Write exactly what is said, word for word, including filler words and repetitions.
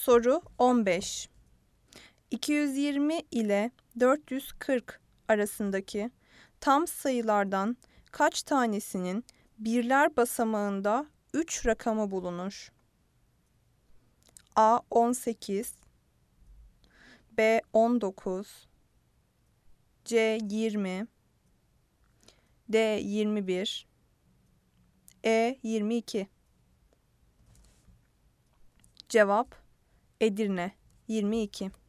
Soru on beş. iki yüz yirmi ile dört yüz kırk arasındaki tam sayılardan kaç tanesinin birler basamağında üç rakamı bulunur? A on sekiz, B on dokuz, C yirmi, D yirmi bir, E yirmi iki. Cevap Edirne yirmi iki.